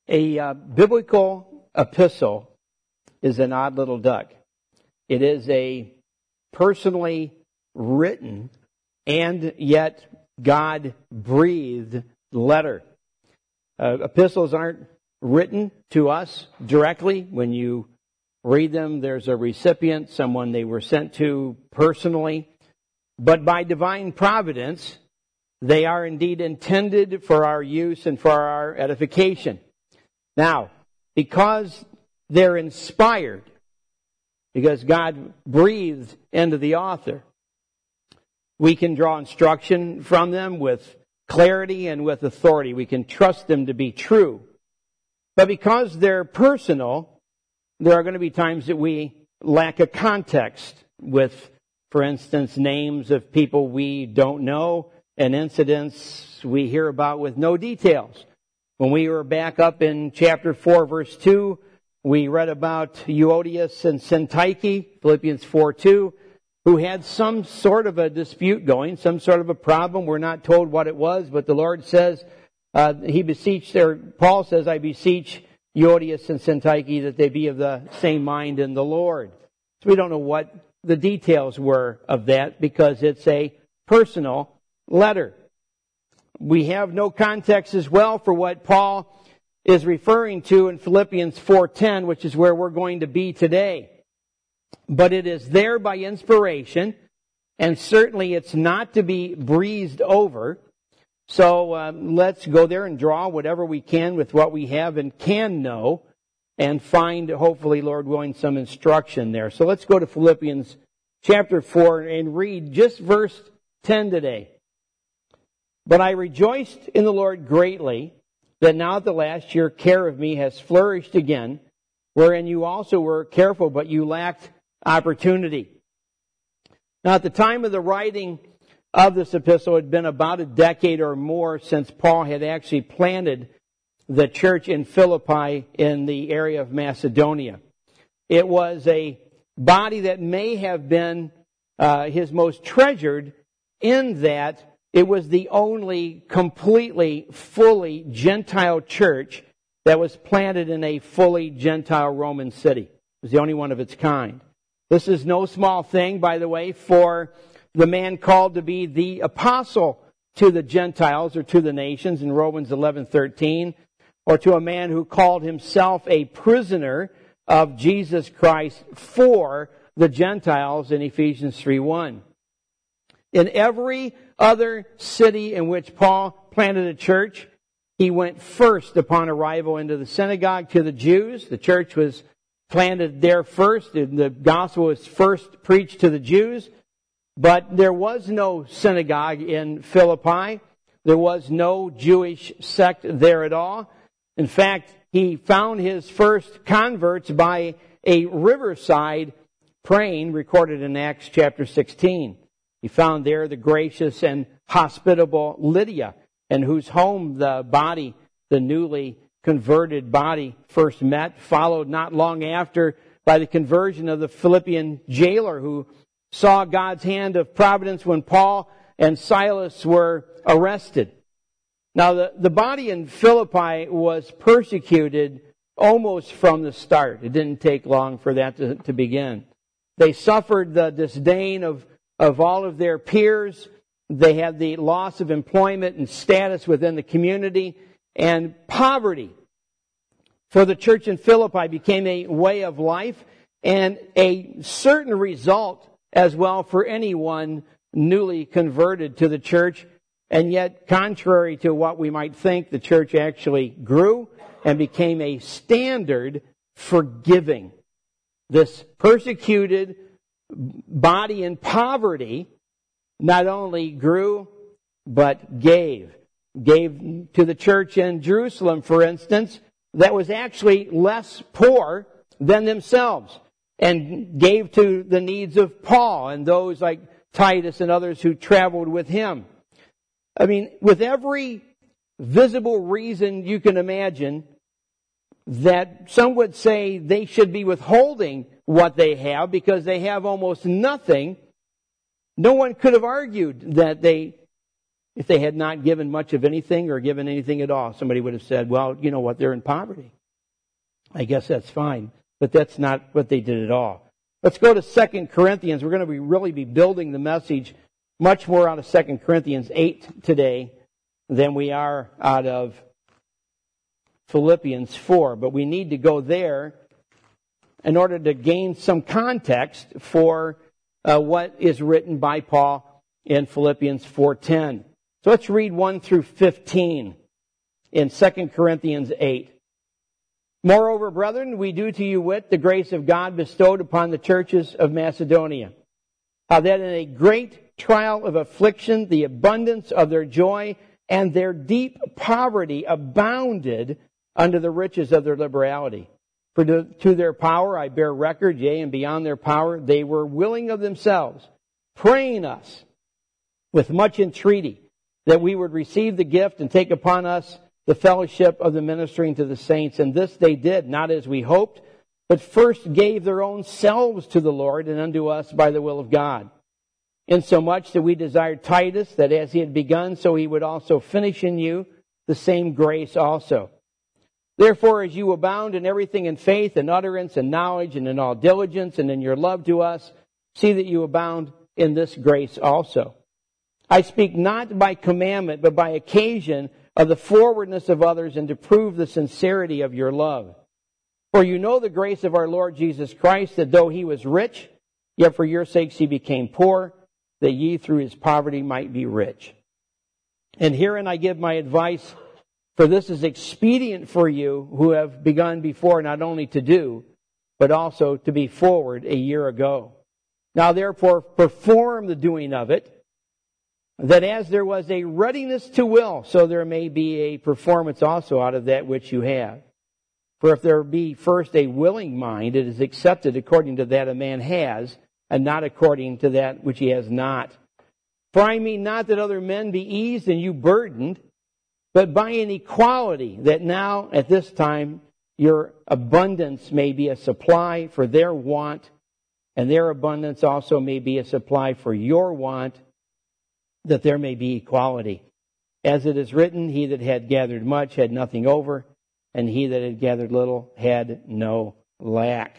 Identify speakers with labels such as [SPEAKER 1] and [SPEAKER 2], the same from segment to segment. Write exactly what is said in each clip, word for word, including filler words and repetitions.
[SPEAKER 1] A uh, biblical epistle is an odd little duck. It is a personally written and yet God-breathed letter. Uh, epistles aren't written to us directly. When you read them, there's a recipient, someone they were sent to personally. But by divine providence, they are indeed intended for our use and for our edification. Now, because they're inspired, because God breathed into the author, we can draw instruction from them with clarity and with authority. We can trust them to be true. But because they're personal, there are going to be times that we lack a context with, for instance, names of people we don't know and incidents we hear about with no details. When we were back up in chapter four, verse two, we read about Euodias and Syntyche, Philippians four two, who had some sort of a dispute going, some sort of a problem. We're not told what it was, but the Lord says, uh, he beseeched there, Paul says, I beseech Euodias and Syntyche that they be of the same mind in the Lord. So we don't know what the details were of that because it's a personal letter. We have no context as well for what Paul is referring to in Philippians four ten, which is where we're going to be today. But it is there by inspiration, and certainly it's not to be breezed over. So um, let's go there and draw whatever we can with what we have and can know, and find, hopefully, Lord willing, some instruction there. So let's go to Philippians chapter four and read just verse ten today. But I rejoiced in the Lord greatly that now at the last your care of me has flourished again, wherein you also were careful, but you lacked opportunity. Now at the time of the writing of this epistle, it had been about a decade or more since Paul had actually planted the church in Philippi in the area of Macedonia. It was a body that may have been uh, his most treasured in that it was the only completely, fully Gentile church that was planted in a fully Gentile Roman city. It was the only one of its kind. This is no small thing, by the way, for the man called to be the apostle to the Gentiles or to the nations in Romans eleven thirteen, or to a man who called himself a prisoner of Jesus Christ for the Gentiles in Ephesians three one. In every other city in which Paul planted a church, he went first upon arrival into the synagogue to the Jews. The church was planted there first, and the gospel was first preached to the Jews. But there was no synagogue in Philippi. There was no Jewish sect there at all. In fact, he found his first converts by a riverside praying, recorded in Acts chapter sixteen. He found there the gracious and hospitable Lydia, in whose home the body, the newly converted body, first met, followed not long after by the conversion of the Philippian jailer who saw God's hand of providence when Paul and Silas were arrested. Now, the, the body in Philippi was persecuted almost from the start. It didn't take long for that to, to begin. They suffered the disdain of of all of their peers. They had the loss of employment and status within the community, and poverty for the church in Philippi became a way of life and a certain result as well for anyone newly converted to the church. And yet, contrary to what we might think, the church actually grew and became a standard for giving. This persecuted body in poverty not only grew, but gave. Gave to the church in Jerusalem, for instance, that was actually less poor than themselves, and gave to the needs of Paul and those like Titus and others who traveled with him. I mean, with every visible reason you can imagine that some would say they should be withholding what they have because they have almost nothing, no one could have argued that they if they had not given much of anything or given anything at all. Somebody would have said, well, you know what, they're in poverty. I guess that's fine. But that's not what they did at all. Let's go to Second Corinthians. We're going to be really be building the message much more out of Second Corinthians eight today than we are out of Philippians four. But we need to go there in order to gain some context for uh, what is written by Paul in Philippians four ten. So let's read one through fifteen in Second Corinthians eight. Moreover, brethren, we do to you wit the grace of God bestowed upon the churches of Macedonia, how that in a great trial of affliction, the abundance of their joy and their deep poverty abounded unto the riches of their liberality. For to, to their power I bear record, yea, and beyond their power, they were willing of themselves, praying us with much entreaty that we would receive the gift and take upon us the fellowship of the ministering to the saints. And this they did, not as we hoped, but first gave their own selves to the Lord and unto us by the will of God. Insomuch that we desired Titus, that as he had begun, so he would also finish in you the same grace also. Therefore, as you abound in everything in faith and utterance and knowledge and in all diligence and in your love to us, see that you abound in this grace also. I speak not by commandment, but by occasion of the forwardness of others, and to prove the sincerity of your love. For you know the grace of our Lord Jesus Christ, that though he was rich, yet for your sakes he became poor, that ye through his poverty might be rich. And herein I give my advice, for this is expedient for you who have begun before not only to do, but also to be forward a year ago. Now therefore perform the doing of it, that as there was a readiness to will, so there may be a performance also out of that which you have. For if there be first a willing mind, it is accepted according to that a man has, and not according to that which he has not. For I mean not that other men be eased and you burdened, but by an equality, that now at this time your abundance may be a supply for their want, and their abundance also may be a supply for your want, that there may be equality. As it is written, he that had gathered much had nothing over, and he that had gathered little had no lack.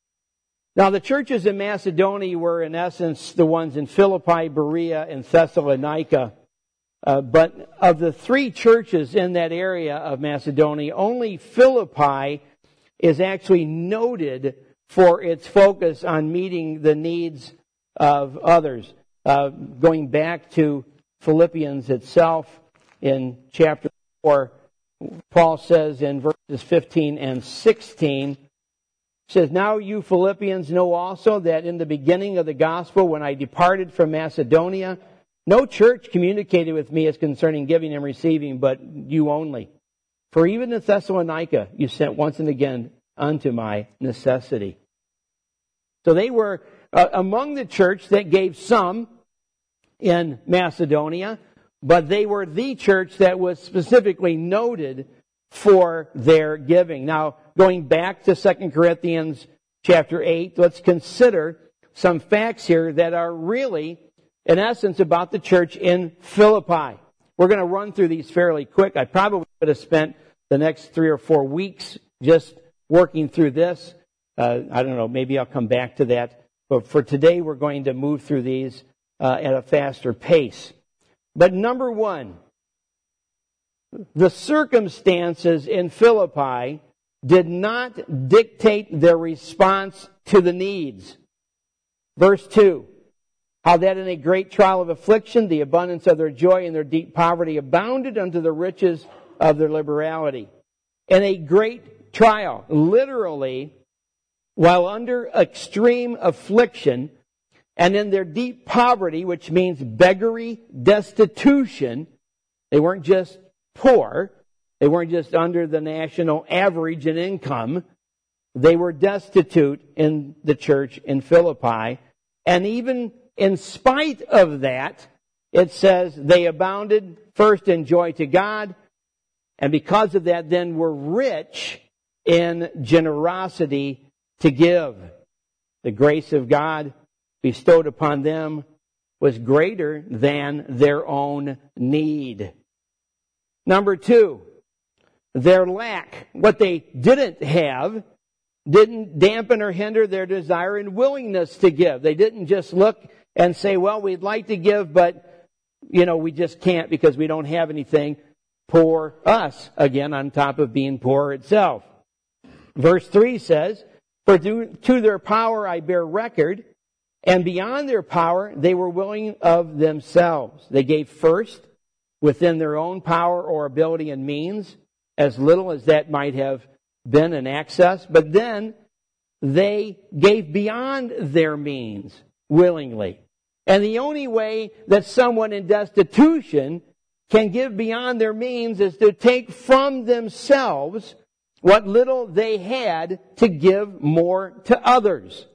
[SPEAKER 1] Now the churches in Macedonia were in essence the ones in Philippi, Berea, and Thessalonica. Uh, but of the three churches in that area of Macedonia, only Philippi is actually noted for its focus on meeting the needs of others. Uh, going back to Philippians itself in chapter four, Paul says in verses fifteen and sixteen, says, Now you Philippians know also that in the beginning of the gospel, when I departed from Macedonia, no church communicated with me as concerning giving and receiving, but you only. For even in Thessalonica you sent once and again unto my necessity. So they were uh, among the church that gave some in Macedonia, but they were the church that was specifically noted for their giving. Now, going back to Second Corinthians chapter eight, let's consider some facts here that are really, in essence, about the church in Philippi. We're going to run through these fairly quick. I probably would have spent the next three or four weeks just working through this. Uh, I don't know, maybe I'll come back to that. But for today, we're going to move through these Uh, at a faster pace. But number one, the circumstances in Philippi did not dictate their response to the needs. Verse two, how that in a great trial of affliction, the abundance of their joy and their deep poverty abounded unto the riches of their liberality. In a great trial, literally, while under extreme affliction, and in their deep poverty, which means beggary, destitution, they weren't just poor. They weren't just under the national average in income. They were destitute in the church in Philippi. And even in spite of that, it says they abounded first in joy to God, and because of that then were rich in generosity to give. The grace of God bestowed upon them was greater than their own need. Number two, their lack, what they didn't have, didn't dampen or hinder their desire and willingness to give. They didn't just look and say, well, we'd like to give, but, you know, we just can't because we don't have anything. Poor us, again, on top of being poor itself. Verse three says, for to their power I bear record, and beyond their power they were willing of themselves. They gave first within their own power or ability and means, as little as that might have been an access, but then they gave beyond their means willingly. And the only way that someone in destitution can give beyond their means is to take from themselves what little they had to give more to others.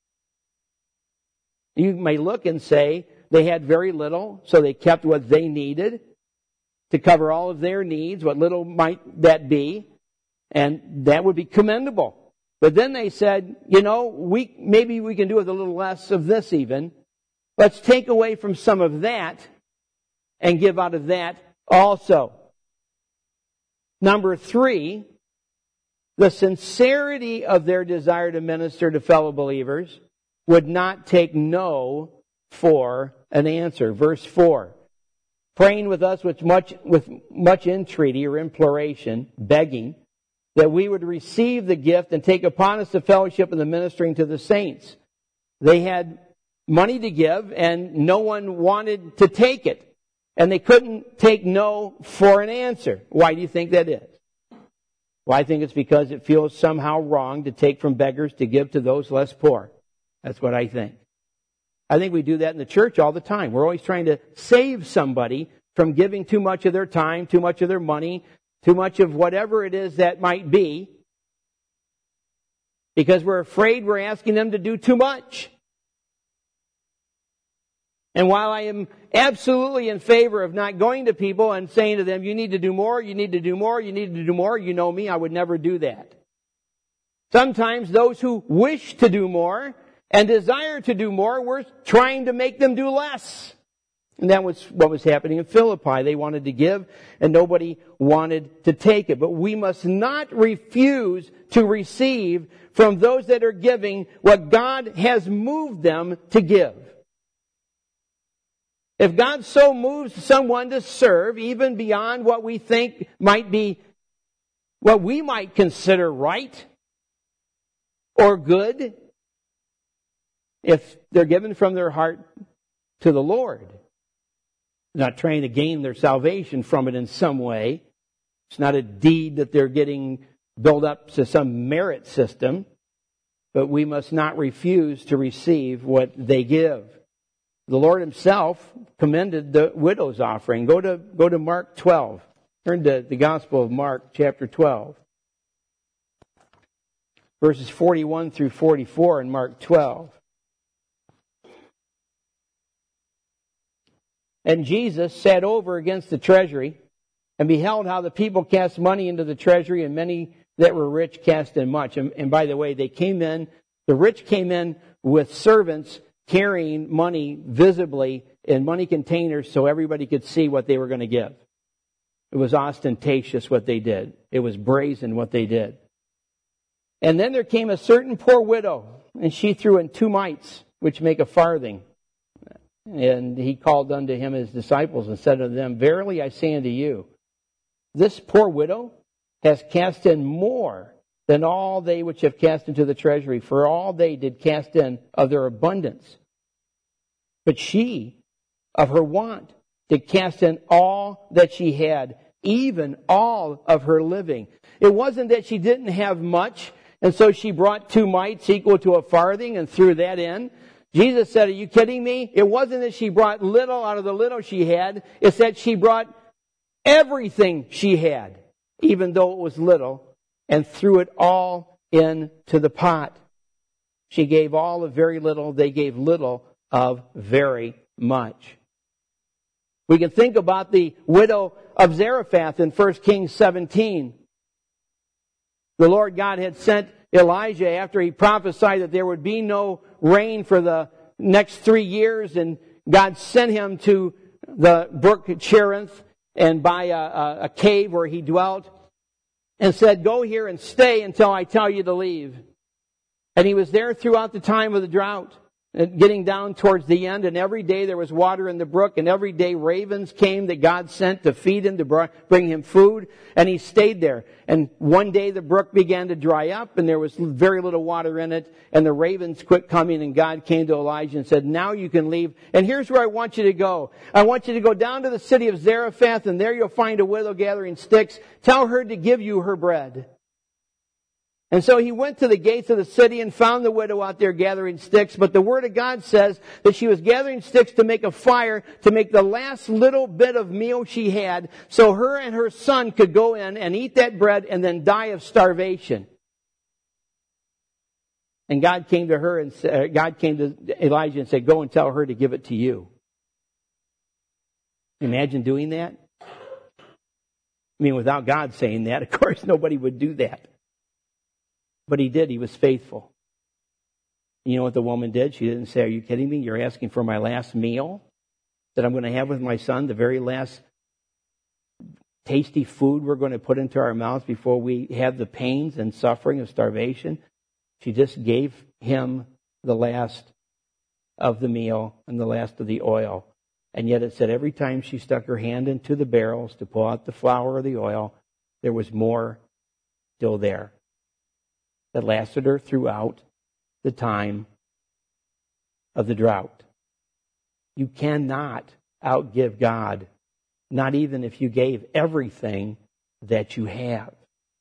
[SPEAKER 1] You may look and say they had very little, so they kept what they needed to cover all of their needs, what little might that be. And that would be commendable. But then they said, you know, we maybe we can do with a little less of this even. Let's take away from some of that and give out of that also. Number three, the sincerity of their desire to minister to fellow believers would not take no for an answer. Verse four, praying with us with much, with much entreaty or imploration, begging, that we would receive the gift and take upon us the fellowship and the ministering to the saints. They had money to give and no one wanted to take it. And they couldn't take no for an answer. Why do you think that is? Well, I think it's because it feels somehow wrong to take from beggars to give to those less poor. That's what I think. I think we do that in the church all the time. We're always trying to save somebody from giving too much of their time, too much of their money, too much of whatever it is that might be, because we're afraid we're asking them to do too much. And while I am absolutely in favor of not going to people and saying to them, you need to do more, you need to do more, you need to do more, you know me, I would never do that. Sometimes those who wish to do more and desire to do more, we're trying to make them do less. And that was what was happening in Philippi. They wanted to give and nobody wanted to take it. But we must not refuse to receive from those that are giving what God has moved them to give. If God so moves someone to serve, even beyond what we think might be, what we might consider right or good, if they're given from their heart to the Lord, not trying to gain their salvation from it in some way. It's not a deed that they're getting built up to some merit system, but we must not refuse to receive what they give. The Lord Himself commended the widow's offering. Go to, go to Mark twelve. Turn to the Gospel of Mark, chapter twelve. Verses forty-one through forty-four in Mark twelve. And Jesus sat over against the treasury and beheld how the people cast money into the treasury, and many that were rich cast in much. And, and by the way, they came in, the rich came in with servants carrying money visibly in money containers so everybody could see what they were going to give. It was ostentatious what they did. It was brazen what they did. And then there came a certain poor widow, and she threw in two mites, which make a farthing. And he called unto him his disciples and said unto them, verily I say unto you, this poor widow has cast in more than all they which have cast into the treasury, for all they did cast in of their abundance. But she, of her want, did cast in all that she had, even all of her living. It wasn't that she didn't have much, and so she brought two mites equal to a farthing and threw that in. Jesus said, are you kidding me? It wasn't that she brought little out of the little she had. It's that she brought everything she had, even though it was little, and threw it all into the pot. She gave all of very little. They gave little of very much. We can think about the widow of Zarephath in First Kings seventeen. The Lord God had sent Elijah after he prophesied that there would be no rain for the next three years, and God sent him to the brook Cherith and by a, a, a cave where he dwelt and said, go here and stay until I tell you to leave. And he was there throughout the time of the drought, getting down towards the end, and every day there was water in the brook, and every day ravens came that God sent to feed him, to bring him food, and he stayed there. And one day the brook began to dry up, and there was very little water in it, and the ravens quit coming, and God came to Elijah and said, now you can leave, and here's where I want you to go. I want you to go down to the city of Zarephath, and there you'll find a widow gathering sticks. Tell her to give you her bread. And so he went to the gates of the city and found the widow out there gathering sticks. But the Word of God says that she was gathering sticks to make a fire, to make the last little bit of meal she had, so her and her son could go in and eat that bread and then die of starvation. And God came to her and said, God came to Elijah and said, go and tell her to give it to you. Imagine doing that? I mean, without God saying that, of course, nobody would do that. But he did. He was faithful. You know what the woman did? She didn't say, are you kidding me? You're asking for my last meal that I'm going to have with my son, the very last tasty food we're going to put into our mouths before we have the pains and suffering of starvation. She just gave him the last of the meal and the last of the oil. And yet it said every time she stuck her hand into the barrels to pull out the flour or the oil, there was more still there that lasted her throughout the time of the drought. You cannot outgive God, not even if you gave everything that you have.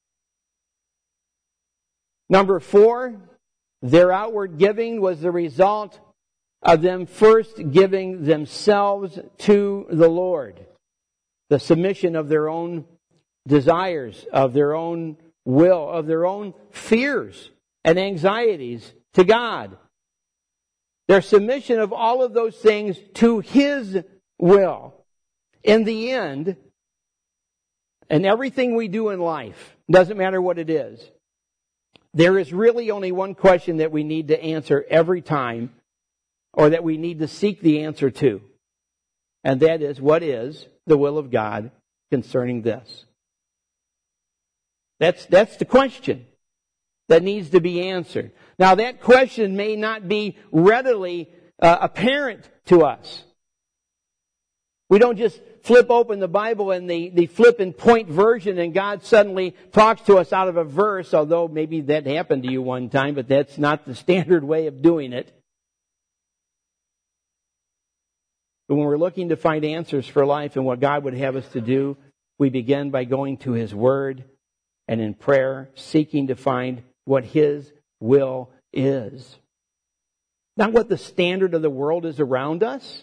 [SPEAKER 1] Number four, their outward giving was the result of them first giving themselves to the Lord. The submission of their own desires, of their own will, of their own fears and anxieties to God. Their submission of all of those things to His will. In the end, and everything we do in life, doesn't matter what it is, there is really only one question that we need to answer every time, or that we need to seek the answer to. And that is, what is the will of God concerning this? That's, that's the question that needs to be answered. Now, that question may not be readily uh, apparent to us. We don't just flip open the Bible in the, the flip and point version and God suddenly talks to us out of a verse, although maybe that happened to you one time, but that's not the standard way of doing it. But when we're looking to find answers for life and what God would have us to do, we begin by going to His Word and in prayer, seeking to find what His will is. Not what the standard of the world is around us.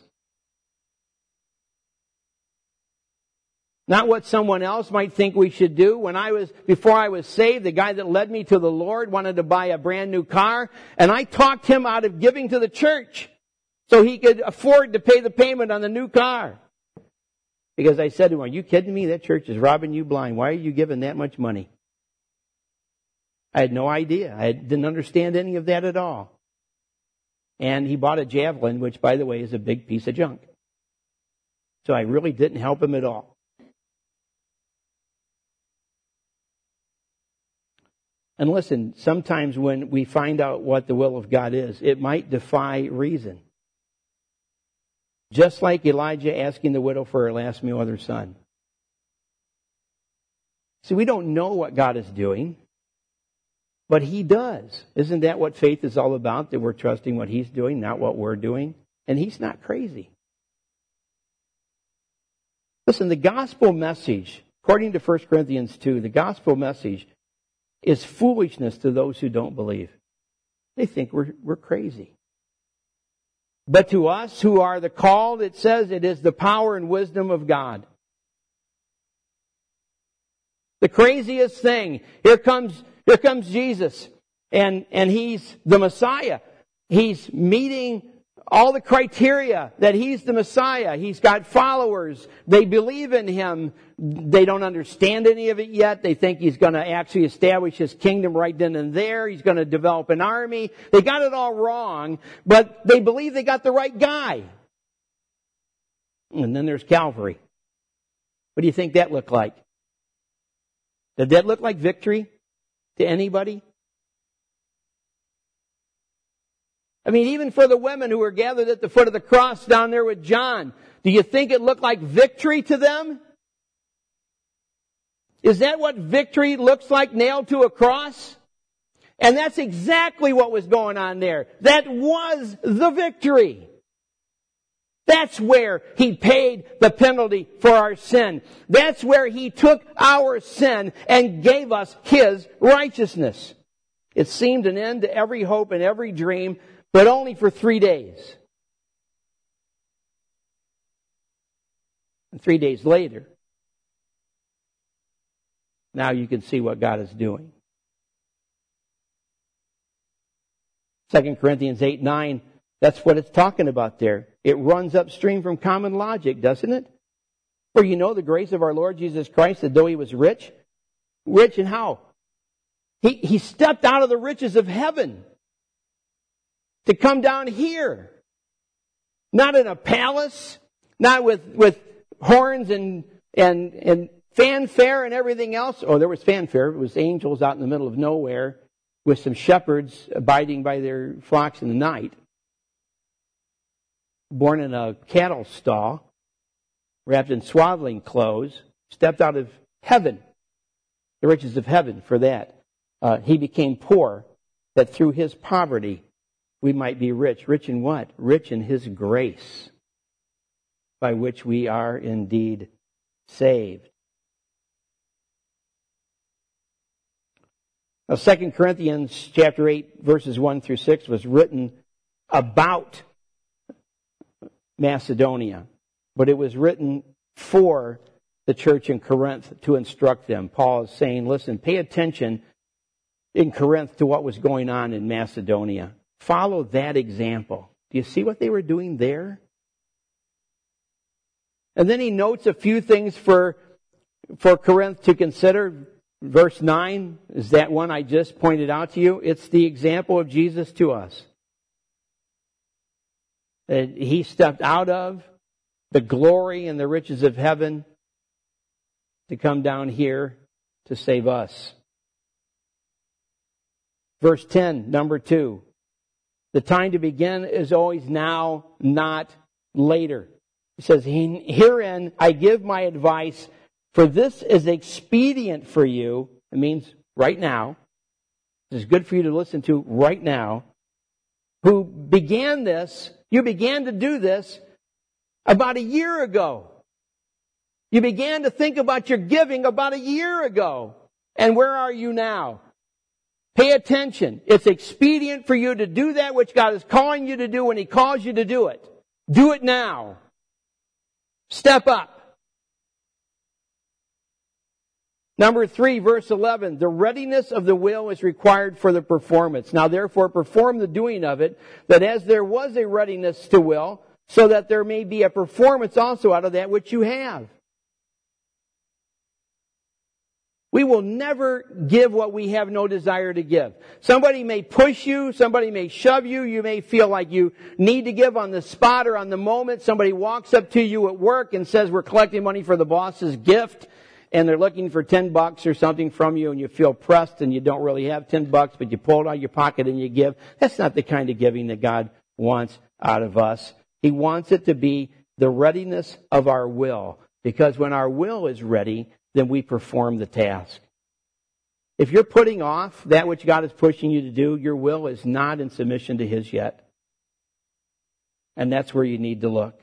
[SPEAKER 1] Not what someone else might think we should do. When I was, before I was saved, the guy that led me to the Lord wanted to buy a brand new car, and I talked him out of giving to the church so he could afford to pay the payment on the new car. Because I said to him, are you kidding me? That church is robbing you blind. Why are you giving that much money? I had no idea. I didn't understand any of that at all. And he bought a Javelin, which, by the way, is a big piece of junk. So I really didn't help him at all. And listen, sometimes when we find out what the will of God is, it might defy reason. Just like Elijah asking the widow for her last meal with her son. See, we don't know what God is doing. But He does. Isn't that what faith is all about? That we're trusting what He's doing, not what we're doing? And He's not crazy. Listen, the gospel message, according to First Corinthians two, the gospel message is foolishness to those who don't believe. They think we're, we're crazy. But to us who are the called, it says it is the power and wisdom of God. The craziest thing, here comes Here comes Jesus, and, and He's the Messiah. He's meeting all the criteria that He's the Messiah. He's got followers. They believe in Him. They don't understand any of it yet. They think He's going to actually establish His kingdom right then and there. He's going to develop an army. They got it all wrong, but they believe they got the right guy. And then there's Calvary. What do you think that looked like? Did that look like victory to anybody? I mean, even for the women who were gathered at the foot of the cross down there with John, do you think it looked like victory to them? Is that what victory looks like, nailed to a cross? And that's exactly what was going on there. That was the victory. That's where He paid the penalty for our sin. That's where He took our sin and gave us His righteousness. It seemed an end to every hope and every dream, but only for three days. And three days later, now you can see what God is doing. Second Corinthians eight nine, that's what it's talking about there. It runs upstream from common logic, doesn't it? For you know the grace of our Lord Jesus Christ, that though He was rich, rich in how? He, he stepped out of the riches of heaven to come down here. Not in a palace, not with, with horns and, and, and fanfare and everything else. Oh, there was fanfare. It was angels out in the middle of nowhere with some shepherds abiding by their flocks in the night. Born in a cattle stall, wrapped in swaddling clothes, stepped out of heaven, the riches of heaven for that. Uh, he became poor, that through His poverty we might be rich. Rich in what? Rich in His grace, by which we are indeed saved. Now, Second Corinthians chapter eight, verses one through six was written about Macedonia, but it was written for the church in Corinth to instruct them. Paul is saying, listen, pay attention in Corinth to what was going on in Macedonia. Follow that example. Do you see what they were doing there? And then he notes a few things for, for Corinth to consider. Verse nine is that one I just pointed out to you. It's the example of Jesus to us. That He stepped out of the glory and the riches of heaven to come down here to save us. Verse ten, number two. The time to begin is always now, not later. He says, herein I give my advice, for this is expedient for you. It means right now. This is good for you to listen to right now. Who began this, you began to do this about a year ago. You began to think about your giving about a year ago. And where are you now? Pay attention. It's expedient for you to do that which God is calling you to do when He calls you to do it. Do it now. Step up. Number three, verse eleven, the readiness of the will is required for the performance. Now therefore perform the doing of it, that as there was a readiness to will, so that there may be a performance also out of that which you have. We will never give what we have no desire to give. Somebody may push you, somebody may shove you, you may feel like you need to give on the spot or on the moment. Somebody walks up to you at work and says, we're collecting money for the boss's gift, and they're looking for ten bucks or something from you, and you feel pressed and you don't really have ten bucks, but you pull it out of your pocket and you give. That's not the kind of giving that God wants out of us. He wants it to be the readiness of our will, because when our will is ready, then we perform the task. If you're putting off that which God is pushing you to do, your will is not in submission to His yet. And that's where you need to look.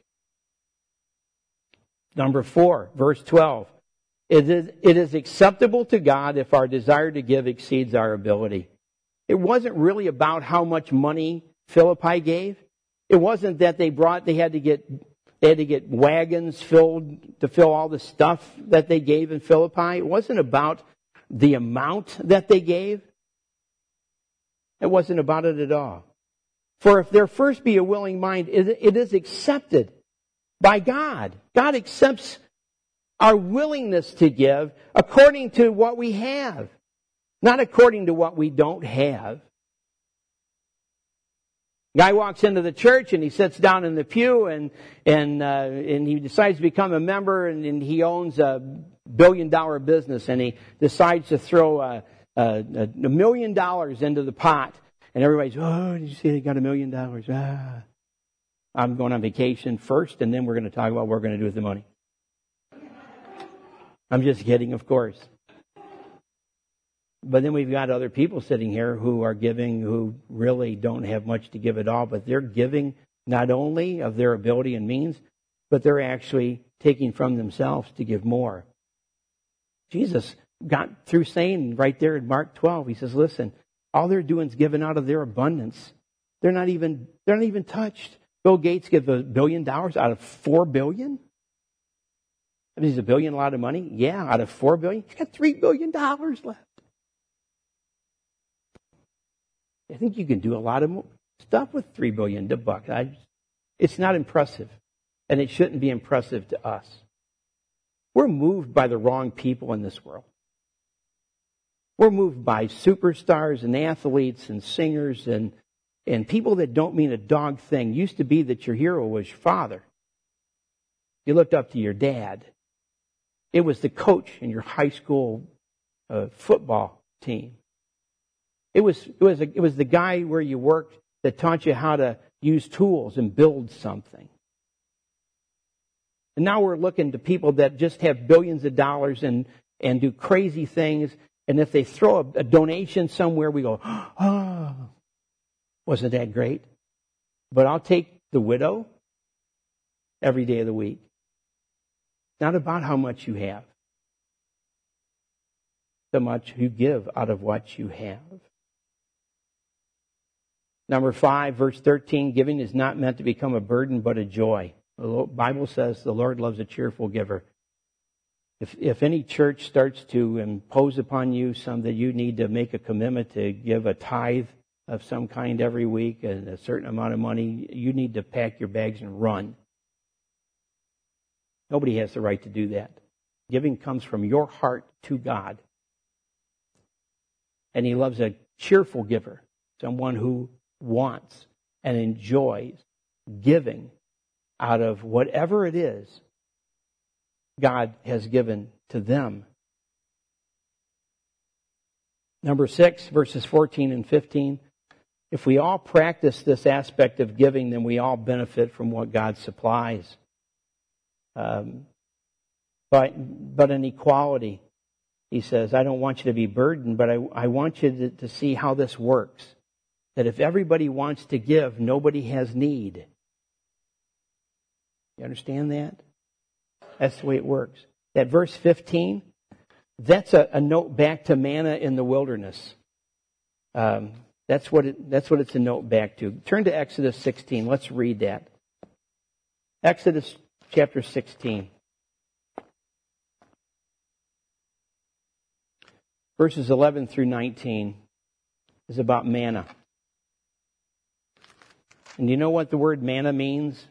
[SPEAKER 1] Number four, verse twelve. It is, it is acceptable to God if our desire to give exceeds our ability. It wasn't really about how much money Philippi gave. It wasn't that they brought, they had to get They had to get wagons filled to fill all the stuff that they gave in Philippi. It wasn't about the amount that they gave. It wasn't about it at all. For if there first be a willing mind, it is accepted by God. God accepts our willingness to give according to what we have, not according to what we don't have. Guy walks into the church and he sits down in the pew and and uh, and he decides to become a member, and, and he owns a billion dollar business, and he decides to throw a, a, a million dollars into the pot, and everybody's, oh, did you see they got a million dollars? Ah, I'm going on vacation first, and then we're going to talk about what we're going to do with the money. I'm just kidding, of course. But then we've got other people sitting here who are giving, who really don't have much to give at all, but they're giving not only of their ability and means, but they're actually taking from themselves to give more. Jesus got through saying right there in Mark twelve, he says, listen, all they're doing is giving out of their abundance. They're not even, they're not even touched. Bill Gates gave a billion dollars out of four billion. I mean, is a billion a lot of money? Yeah, out of four billion. He's got three billion dollars left. I think you can do a lot of stuff with three billion bucks. I, it's not impressive, and it shouldn't be impressive to us. We're moved by the wrong people in this world. We're moved by superstars and athletes and singers and and people that don't mean a dog thing. Used to be that your hero was your father. You looked up to your dad. It was the coach in your high school uh, football team. It was it was a, it was the guy where you worked that taught you how to use tools and build something. And now we're looking to people that just have billions of dollars and and do crazy things. And if they throw a, a donation somewhere, we go, oh, wasn't that great? But I'll take the widow every day of the week. It's not about how much you have. So much you give out of what you have. Number five, verse thirteen, giving is not meant to become a burden but a joy. The Bible says the Lord loves a cheerful giver. If if any church starts to impose upon you some that you need to make a commitment to give a tithe of some kind every week and a certain amount of money, you need to pack your bags and run. Nobody has the right to do that. Giving comes from your heart to God. And He loves a cheerful giver, someone who wants and enjoys giving out of whatever it is God has given to them. Number six, verses fourteen and fifteen. If we all practice this aspect of giving, then we all benefit from what God supplies. Um, but, but in equality, he says, I don't want you to be burdened, but I, I want you to, to see how this works. That if everybody wants to give, nobody has need. You understand that? That's the way it works. That verse fifteen, that's a, a note back to manna in the wilderness. Um, that's what it, that's what it's a note back to. Turn to Exodus sixteen. Let's read that. Exodus chapter sixteen. Verses eleven through nineteen is about manna. And you know what the word manna means?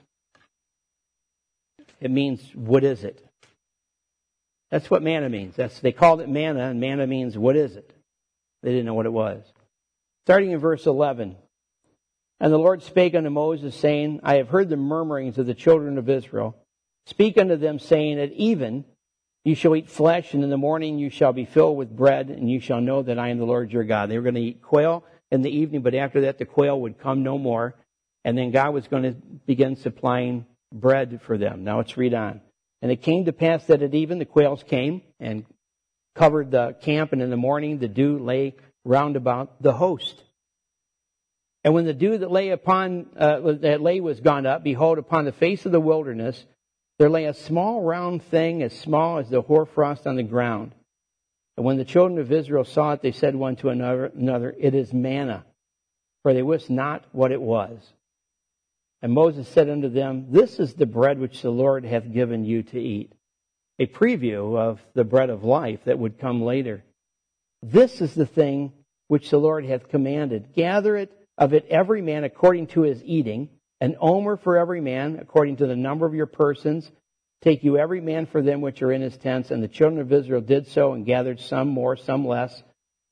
[SPEAKER 1] It means, what is it? That's what manna means. That's, they called it manna, and manna means, what is it? They didn't know what it was. Starting in verse eleven. And the Lord spake unto Moses, saying, I have heard the murmurings of the children of Israel. Speak unto them, saying, at even you shall eat flesh, and in the morning you shall be filled with bread, and you shall know that I am the Lord your God. They were going to eat quail in the evening, but after that the quail would come no more. And then God was going to begin supplying bread for them. Now let's read on. And it came to pass that at even the quails came and covered the camp, and in the morning the dew lay round about the host. And when the dew that lay upon uh, that lay was gone up, behold, upon the face of the wilderness there lay a small round thing as small as the hoarfrost on the ground. And when the children of Israel saw it, they said one to another, another It is manna, for they wist not what it was. And Moses said unto them, This is the bread which the Lord hath given you to eat. A preview of the bread of life that would come later. This is the thing which the Lord hath commanded. Gather it of it every man according to his eating, an omer for every man according to the number of your persons. Take you every man for them which are in his tents. And the children of Israel did so, and gathered some more, some less.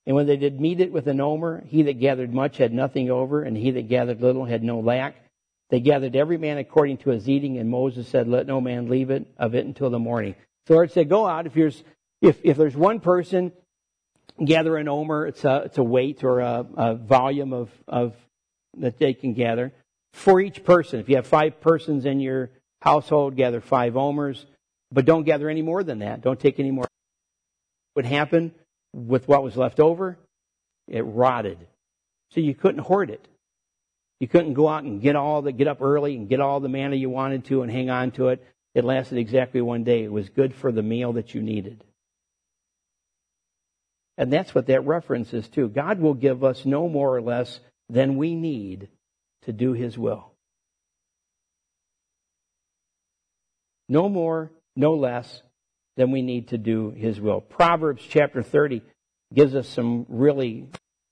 [SPEAKER 1] And when they did meet it with an omer, he that gathered much had nothing over, and he that gathered little had no lack. They gathered every man according to his eating, and Moses said, let no man leave it of it until the morning. So the Lord said, go out. If there's, if, if there's one person, gather an omer. It's a, it's a weight or a, a volume of, of, that they can gather. For each person. If you have five persons in your household, gather five omers. But don't gather any more than that. Don't take any more. What would happen with what was left over? It rotted. So you couldn't hoard it. You couldn't go out and get all the, get up early and get all the manna you wanted to and hang on to it. It lasted exactly one day. It was good for the meal that you needed. And that's what that reference is to. God will give us no more or less than we need to do His will. No more, no less than we need to do His will. Proverbs chapter thirty gives us some really...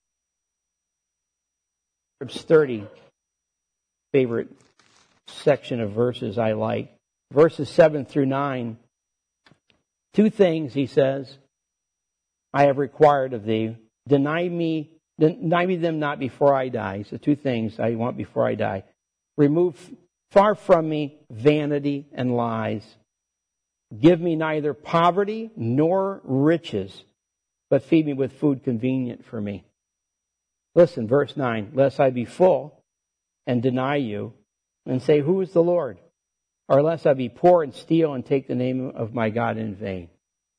[SPEAKER 1] Proverbs thirty, favorite section of verses I like. Verses seven through nine. Two things, he says, I have required of thee. Deny me, deny me them not before I die. So two things I want before I die. Remove far from me vanity and lies. Give me neither poverty nor riches, but feed me with food convenient for me. Listen, verse nine, lest I be full and deny you and say, who is the Lord? Or lest I be poor and steal and take the name of my God in vain.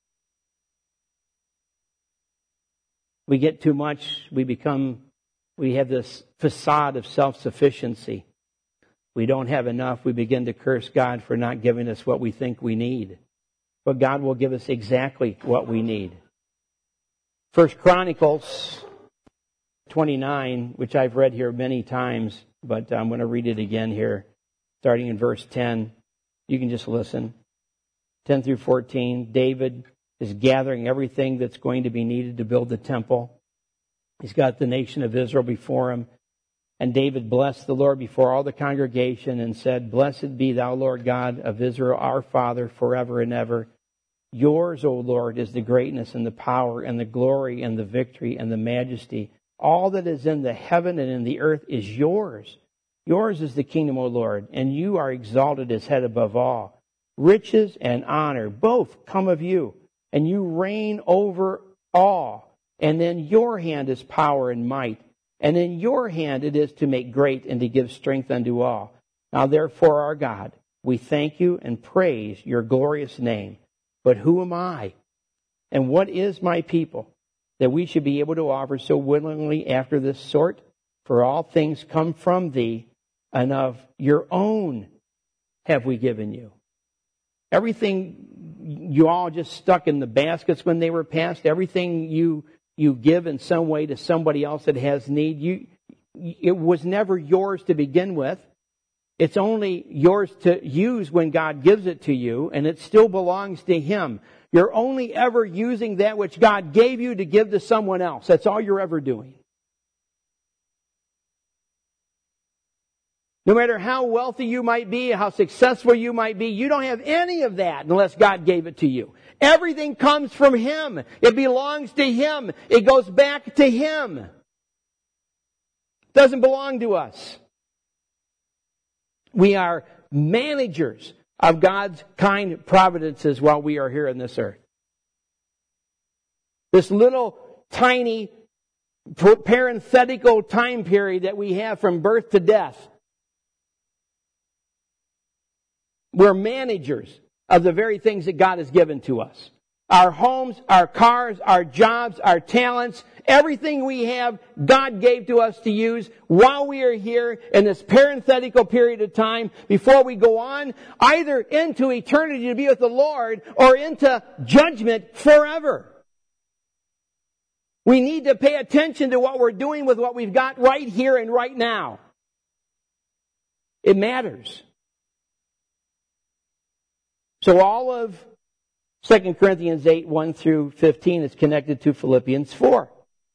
[SPEAKER 1] We get too much, we become, we have this facade of self-sufficiency. We don't have enough, we begin to curse God for not giving us what we think we need. But God will give us exactly what we need. First Chronicles twenty-nine, which I've read here many times, but I'm going to read it again here, starting in verse ten. You can just listen. ten through fourteen, David is gathering everything that's going to be needed to build the temple. He's got the nation of Israel before him. And David blessed the Lord before all the congregation and said, blessed be thou, Lord God of Israel, our Father, forever and ever. Yours, O Lord, is the greatness and the power and the glory and the victory and the majesty. All that is in the heaven and in the earth is yours. Yours is the kingdom, O Lord, and you are exalted as head above all. Riches and honor both come of you, and you reign over all. And in your hand is power and might, and in your hand it is to make great and to give strength unto all. Now therefore, our God, we thank you and praise your glorious name. But who am I? And what is my people, that we should be able to offer so willingly after this sort? For all things come from thee, and of your own have we given you. Everything you all just stuck in the baskets when they were passed, everything you you give in some way to somebody else that has need, you it was never yours to begin with. It's only yours to use when God gives it to you, and it still belongs to Him. You're only ever using that which God gave you to give to someone else. That's all you're ever doing. No matter how wealthy you might be, how successful you might be, you don't have any of that unless God gave it to you. Everything comes from Him. It belongs to Him. It goes back to Him. It doesn't belong to us. We are managers of God's kind providences while we are here on this earth. This little tiny parenthetical time period that we have from birth to death, we're managers of the very things that God has given to us. Our homes, our cars, our jobs, our talents, everything we have, God gave to us to use while we are here in this parenthetical period of time before we go on either into eternity to be with the Lord or into judgment forever. We need to pay attention to what we're doing with what we've got right here and right now. It matters. So all of Second Corinthians eight, one through fifteen is connected to Philippians four.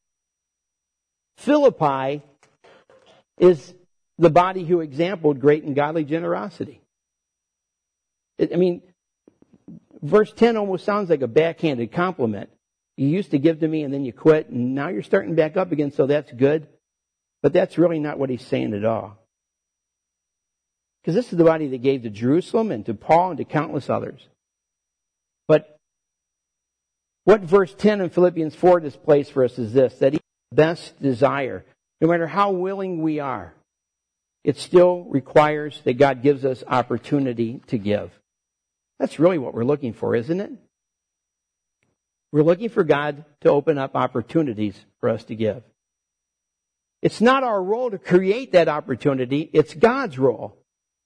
[SPEAKER 1] Philippi is the body who exampled great and godly generosity. I mean, verse ten almost sounds like a backhanded compliment. You used to give to me and then you quit, and now you're starting back up again, so that's good. But that's really not what he's saying at all. Because this is the body that gave to Jerusalem and to Paul and to countless others. But what verse ten in Philippians four displays for us is this, that even the best desire, no matter how willing we are, it still requires that God gives us opportunity to give. That's really what we're looking for, isn't it? We're looking for God to open up opportunities for us to give. It's not our role to create that opportunity, it's God's role.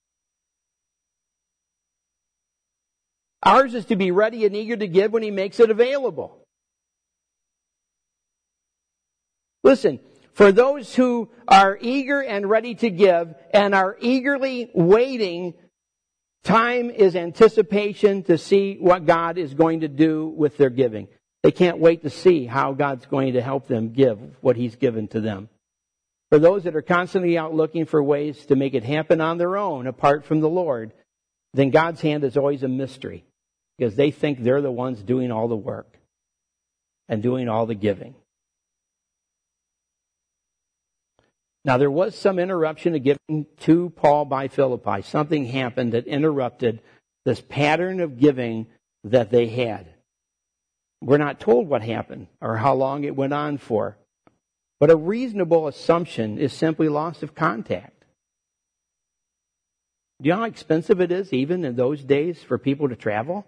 [SPEAKER 1] Ours is to be ready and eager to give when He makes it available. Listen, for those who are eager and ready to give and are eagerly waiting, time is anticipation to see what God is going to do with their giving. They can't wait to see how God's going to help them give what He's given to them. For those that are constantly out looking for ways to make it happen on their own, apart from the Lord, then God's hand is always a mystery, because they think they're the ones doing all the work and doing all the giving. Now, there was some interruption of giving to Paul by Philippi. Something happened that interrupted this pattern of giving that they had. We're not told what happened or how long it went on for. But a reasonable assumption is simply loss of contact. Do you know how expensive it is, even in those days, for people to travel?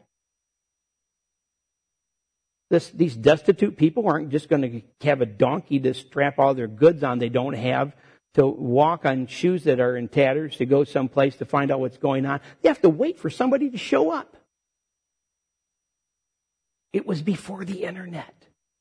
[SPEAKER 1] This, these destitute people aren't just going to have a donkey to strap all their goods on they don't have, to walk on shoes that are in tatters, to go someplace to find out what's going on. They have to wait for somebody to show up. It was before the internet.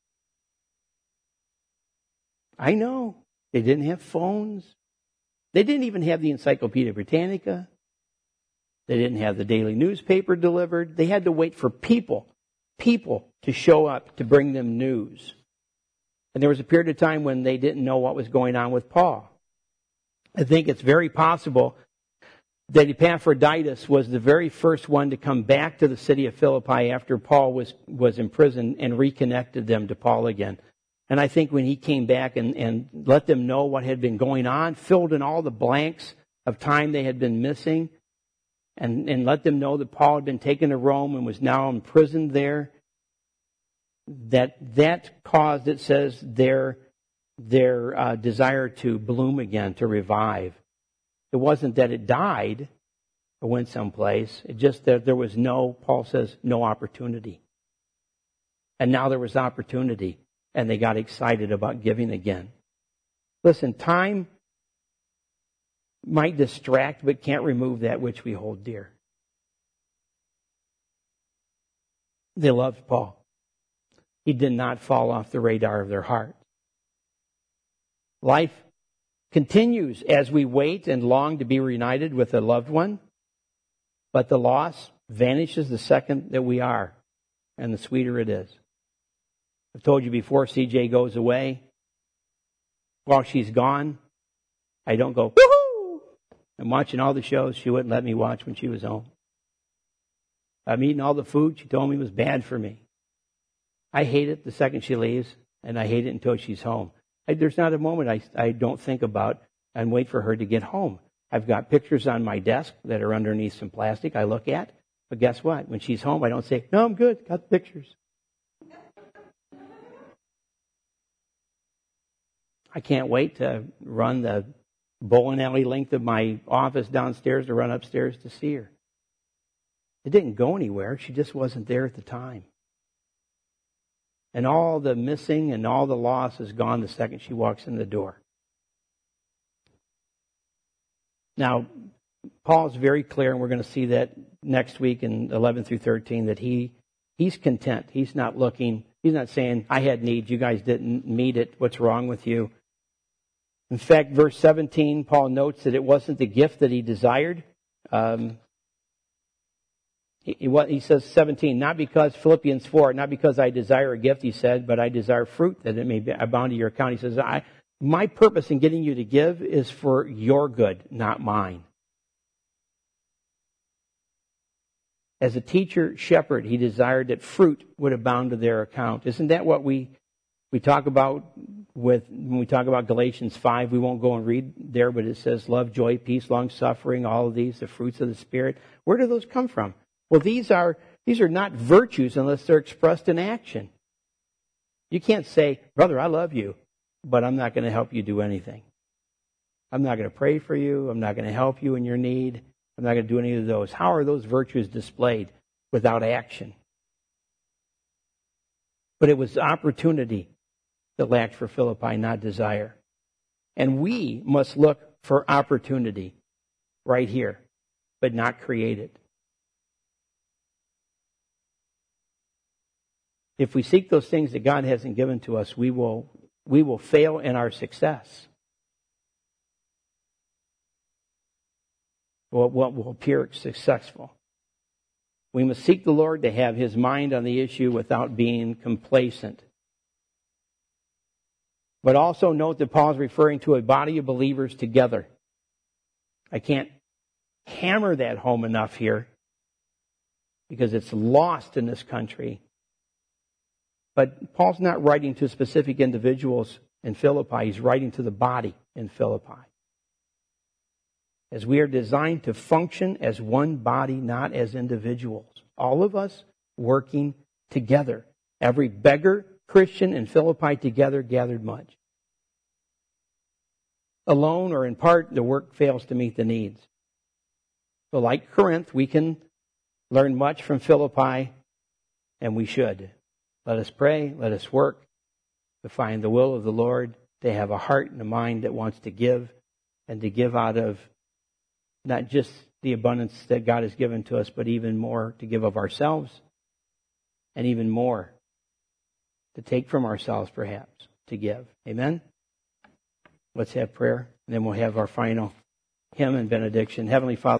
[SPEAKER 1] I know. They didn't have phones. They didn't even have the Encyclopedia Britannica. They didn't have the daily newspaper delivered. They had to wait for people, people to show up to bring them news. And there was a period of time when they didn't know what was going on with Paul. I think it's very possible that Epaphroditus was the very first one to come back to the city of Philippi after Paul was, was imprisoned and reconnected them to Paul again. And I think when he came back and, and let them know what had been going on, filled in all the blanks of time they had been missing, and, and let them know that Paul had been taken to Rome and was now imprisoned there, that that caused, it says, their, their uh, desire to bloom again, to revive. It wasn't that it died or went someplace. It just that there was no, Paul says, no opportunity. And now there was opportunity, and they got excited about giving again. Listen, time might distract, but can't remove that which we hold dear. They loved Paul. He did not fall off the radar of their heart. Life continues as we wait and long to be reunited with a loved one, but the loss vanishes the second that we are, and the sweeter it is. I've told you before, C J goes away. While she's gone, I don't go, woohoo! I'm watching all the shows she wouldn't let me watch when she was home. I'm eating all the food she told me was bad for me. I hate it the second she leaves, and I hate it until she's home. I, there's not a moment I, I don't think about and wait for her to get home. I've got pictures on my desk that are underneath some plastic I look at. But guess what? When she's home, I don't say, no, I'm good. Got the pictures. I can't wait to run the bowling alley length of my office downstairs to run upstairs to see her. It didn't go anywhere. She just wasn't there at the time. And all the missing and all the loss is gone the second she walks in the door. Now, Paul's very clear, and we're going to see that next week in eleven through thirteen, that he he's content. He's not looking, he's not saying, I had needs, you guys didn't meet it, what's wrong with you? In fact, verse seventeen, Paul notes that it wasn't the gift that he desired. Um, he, he says seventeen, not because, Philippians four, not because I desire a gift, he said, but I desire fruit that it may abound to your account. He says, I, my purpose in getting you to give is for your good, not mine. As a teacher shepherd, he desired that fruit would abound to their account. Isn't that what we we talk about with when we talk about Galatians five? We won't go and read there, but it says love, joy, peace, long suffering, all of these, the fruits of the Spirit. Where do those come from? Well, these are these are not virtues unless they're expressed in action. You can't say, brother, I love you, but I'm not going to help you do anything. I'm not going to pray for you. I'm not going to help you in your need. I'm not going to do any of those. How are those virtues displayed without action? But it was opportunity that lacked for Philippi, not desire. And we must look for opportunity right here, but not create it. If we seek those things that God hasn't given to us, we will, we will fail in our success. What will appear successful. We must seek the Lord to have His mind on the issue without being complacent. But also note that Paul is referring to a body of believers together. I can't hammer that home enough here because it's lost in this country. But Paul's not writing to specific individuals in Philippi. He's writing to the body in Philippi. As we are designed to function as one body, not as individuals. All of us working together. Every beggar Christian in Philippi together gathered much. Alone or in part, the work fails to meet the needs. So like Corinth, we can learn much from Philippi, and we should. Let us pray, let us work to find the will of the Lord, to have a heart and a mind that wants to give, and to give out of not just the abundance that God has given to us, but even more to give of ourselves, and even more to take from ourselves, perhaps, to give. Amen? Let's have prayer, and then we'll have our final hymn and benediction. Heavenly Father,